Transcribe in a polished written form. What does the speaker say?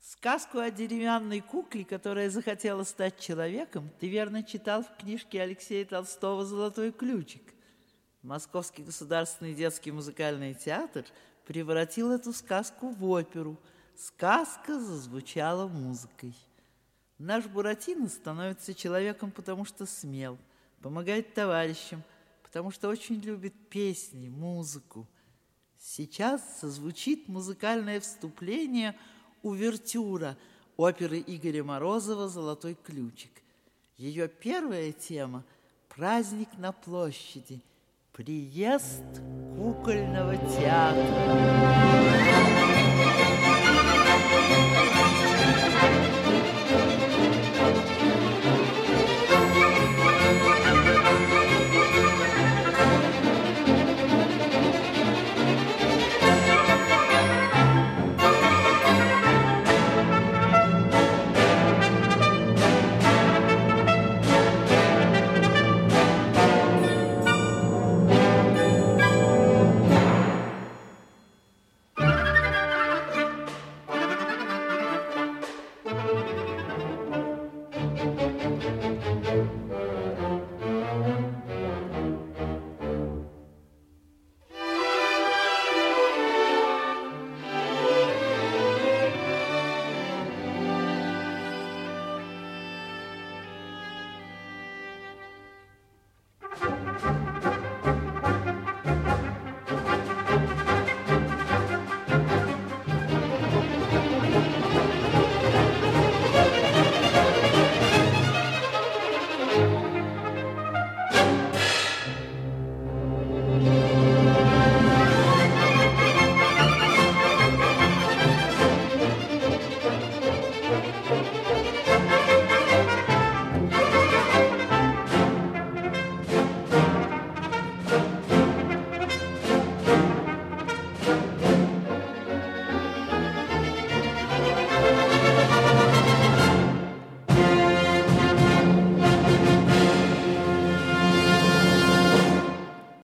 Сказку о деревянной кукле, которая захотела стать человеком, ты верно читал в книжке Алексея Толстого «Золотой ключик». Московский государственный детский музыкальный театр превратил эту сказку в оперу. Сказка зазвучала музыкой. Наш Буратино становится человеком, потому что смел, помогает товарищам, потому что очень любит песни, музыку. Сейчас зазвучит музыкальное вступление «Увертюра» оперы Игоря Морозова «Золотой ключик». Ее первая тема – «Праздник на площади», приезд кукольного театра.